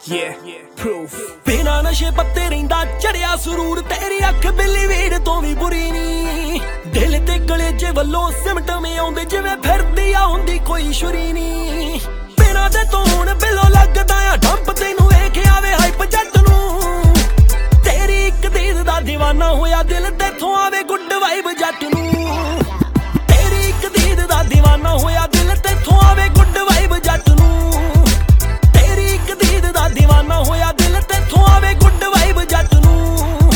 ਬਿਨਾ ਨਸ਼ੇ ਪੱਤੇ ਰਹਿੰਦਾ ਚੜਿਆ ਸਰੂਰ, ਤੇਰੀ ਅੱਖ ਬਿੱਲੀ ਵੀੜ ਤੋਂ ਵੀ ਬੁਰੀ ਨੀ। ਦਿਲ ਤੇ ਕਲੇਜੇ ਵੱਲੋਂ ਸਿਮਟਵੇਂ ਆਉਂਦੇ ਜਿਵੇਂ ਫਿਰਦੀ ਆ ਹੁੰਦੀ ਕੋਈ ਛੁਰੀ ਨੀ। ਬਿਨਾ ਦੇ ਤੋਂ ਹੁਣ ਬਿੱਲੋ ਲੱਗਦਾ ਆ ਡੰਪ, ਤੈਨੂੰ ਵੇਖ ਆਵੇ ਹਾਈਪ ਜੱਟ ਨੂੰ। ਤੇਰੀ ਇੱਕ ਦੀਦ ਦਾ دیਵਾਨਾ ਹੋਇਆ ਦਿਲ, ਤੇਥੋਂ ਆਵੇ ਗੁੱਡ ਵਾਈਬ ਜੱਟ ਨੂੰ। ਤੇਰੀ ਇੱਕ ਦੀਦ ਦਾ دیਵਾਨਾ ਹੋਇਆ ਦਿਲ, ਤੇਥੋਂ ਆਵੇ ਗੁੱਡ ਵਾਈਬ ਜੱਟ ਨੂੰ। ਤੇਰੀ ਇੱਕ ਦੀਦ ਦਾ دیਵਾਨਾ ਹੋਇਆ ਦਿਲ, ਤੇਥੋਂ ਆਵੇ ਗੁੱਡ ਵਾਈਬ ਜੱਟ ਨੂੰ।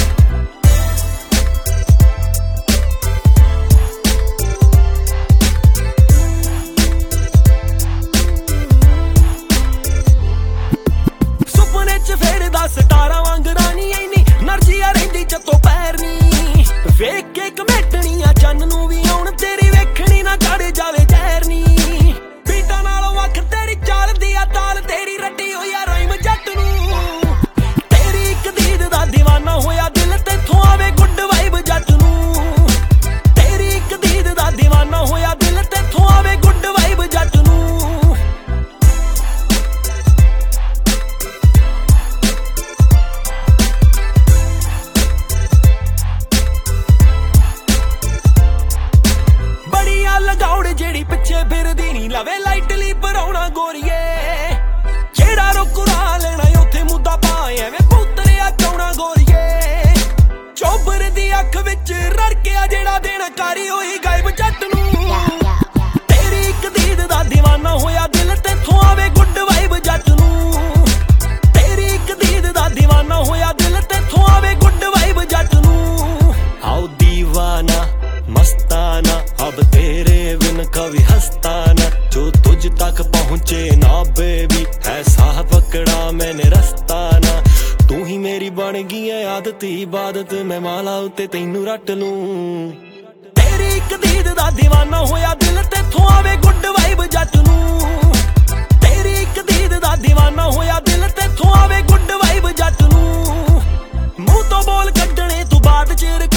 ਸੁਪਨੇ ਚ ਫੇਰਦਾ ਸਟਾਰਾਂ ਵਾਂਗ ਰਾਣੀ, ਐਨੀ ਨਰਜੀਆ ਰਹਿੰਦੀ ਜੱਤੋਂ ਪੈਰ ਨੀ। ਵੇਖ ਕੇ ਕਮੇਟਣੀਆਂ ਚੰਨ ਨੂੰ ਵੀ ਆਉਣ, ਤੇਰੀ ਵੇਖਣੀ ਨਾ ਚੜ ਜਾਵੇ ਜ਼ਹਿਰ ਨੀ। ਬੀਟਾਂ ਨਾਲੋਂ ਵੱਖ ਤੇਰੀ ਚੱਲਦੀ ਆ ਤਾਲ, ਤੇਰੀ ਰੱਟੀ ਹੋਈ ਆ ਰਾਈਮ ਜੱਟ ਨੂੰ। ਤੇਰੀ ਇੱਕ ਦੀਦ ਦਾ دیਵਾਨਾ ਹੋਇਆ ਦਿਲ, ਤੇਥੋਂ ਆਵੇ ਗੁੱਡ ਵਾਈਬ ਜੱਟ ਨੂੰ। ਤੇਰੀ ਇੱਕ ਦੀਦ ਦਾ دیਵਾਨਾ ਹੋਇਆ ਦਿਲ, ਤੇਥੋਂ ਆਵੇ ਗੁੱਡ ਵਾਈਬ ਜੱਟ ਨੂੰ। ਬੜੀਆਂ ਲਗਾਉੜ ਜਿਹੜੀ ਪਿੱਛੇ ਫਿਰਦੀ ਨੀ, ਲਵੇ ਲਾਈਟਲੀ ਭਰਾਉਣਾ ਗੋਰੀਏ। ਜਿਹੜਾ ਰੁਕਰਾ ਲੈਣਾ ਉੱਥੇ ਮੁੱਦਾ ਪਾਏ, ਐਵੇਂ ਪੁੱਤਰਿਆ ਚਾਉਣਾ ਗੋਰੀਏ। ਚੋਬਰ ਦੀ ਅੱਖ ਵਿੱਚ ਰੜਕਿਆ ਜਿਹੜਾ ਦੇਣਾ ਕਾਰੀ ਹੋਈ ਗਾਇਬ ਜੱਟ ਨੂੰ। ਤੇਰੀ ਇੱਕ ਦੀਦ ਦਾ دیਵਾਨਾ ਹੋਇਆ ਦਿਲ, ਤੇਥੋਂ ਆਵੇ ਗੁੱਡ ਵਾਈਬ ਜੱਟ ਨੂੰ। ਤੇਰੀ ਇੱਕ ਦੀਦ ਦਾ دیਵਾਨਾ ਹੋਇਆ ਦਿਲ, ਤੇਥੋਂ ਆਵੇ ਗੁੱਡ ਵਾਈਬ ਜੱਟ ਨੂੰ। ਆਓ दीवाना मस्ताना, अब तेरे बिन कभी हंसता ना। जो तुझ तक पहुँचे ना बेबी, ऐसा पकड़ा मैंने रास्ता ना। तू ही मेरी बन गई है आदत इबादत, मैं माला उत्ते तैनू रट लूं। तेरी एक दीद दा दीवाना होया दिल, तेथों आवे गुड वाइब जट नूं। तेरी एक दीद दा दीवाना होया दिल, तेथों आवे गुड वाइब जट नूं। मूंह तो बोल कड्डणे तू बाद च